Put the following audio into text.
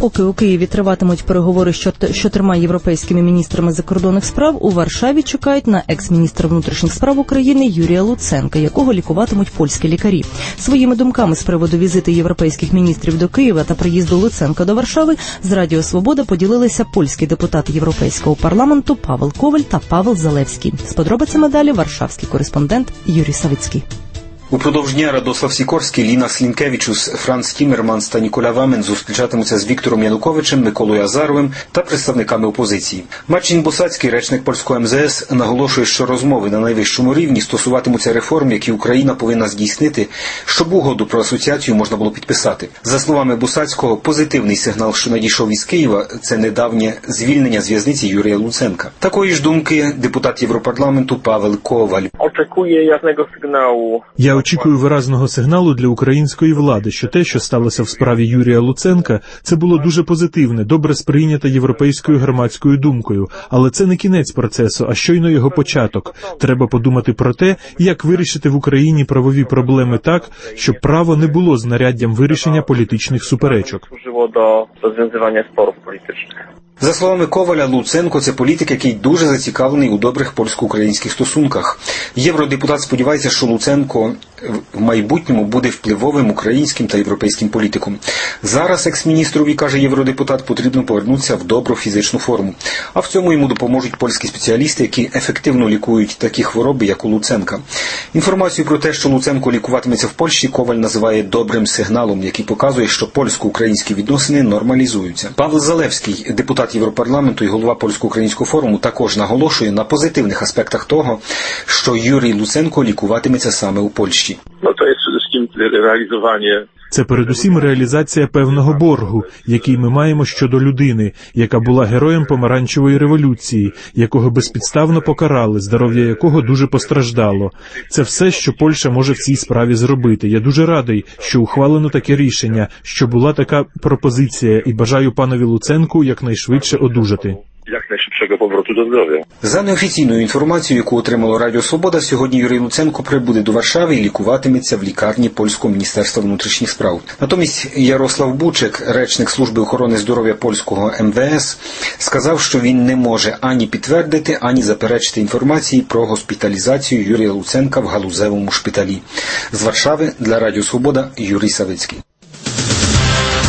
поки у Києві триватимуть переговори з 4 європейськими міністрами закордонних справ, у Варшаві чекають на екс-міністра внутрішніх справ України Юрія Луценка, якого лікуватимуть польські лікарі. Своїми думками з приводу візиту європейських міністрів до Києва та приїзду Луценка до Варшави з Радіо Свобода поділилися польський депутат Європейського парламенту Павел Коваль та Павел Залевський. З подробицями далі варшавський кореспондент Юрій Савицький. Упродовж дня Радослав Сікорський, Ліна Слінкевічус, Франц Тіммерманс та Ніколя Вамен зустрічатимуться з Віктором Януковичем, Миколою Азаровим та представниками опозиції. Марчин Босацький, речник польського МЗС, наголошує, що розмови на найвищому рівні стосуватимуться реформ, які Україна повинна здійснити, щоб угоду про асоціацію можна було підписати. За словами Босацького, позитивний сигнал, що надійшов із Києва, це недавнє звільнення з в'язниці Юрія Луценка. Такої ж думки депутат Європарламенту Павел Коваль. Я очікую виразного сигналу для української влади, що те, що сталося в справі Юрія Луценка, це було дуже позитивне, добре сприйнято європейською громадською думкою. Але це не кінець процесу, а щойно його початок. Треба подумати про те, як вирішити в Україні правові проблеми так, щоб право не було знаряддям вирішення політичних суперечок. За словами Коваля, Луценко – це політик, який дуже зацікавлений у добрих польсько-українських стосунках. Євродепутат сподівається, що Луценко в майбутньому буде впливовим українським та європейським політиком. Зараз екс-міністрові, каже євродепутат, потрібно повернутися в добру фізичну форму. А в цьому йому допоможуть польські спеціалісти, які ефективно лікують такі хвороби, як у Луценка. Інформацію про те, що Луценко лікуватиметься в Польщі, Коваль називає добрим сигналом, який показує, що польсько-українські відносини нормалізуються. Павел Залевський, депутат Європарламенту і голова Польсько-українського форуму, також наголошує на позитивних аспектах того, що Юрій Луценко лікуватиметься саме у Польщі. Це передусім реалізація певного боргу, який ми маємо щодо людини, яка була героєм помаранчевої революції, якого безпідставно покарали, здоров'я якого дуже постраждало. Це все, що Польща може в цій справі зробити. Я дуже радий, що ухвалено таке рішення, що була така пропозиція, і бажаю панові Луценку якнайшвидше одужати. За неофіційною інформацією, яку отримало Радіо Свобода, сьогодні Юрій Луценко прибуде до Варшави і лікуватиметься в лікарні Польського міністерства внутрішніх справ. Натомість Ярослав Бучек, речник служби охорони здоров'я польського МВС, сказав, що він не може ані підтвердити, ані заперечити інформації про госпіталізацію Юрія Луценка в галузевому шпиталі. З Варшави для Радіо Свобода Юрій Савицький.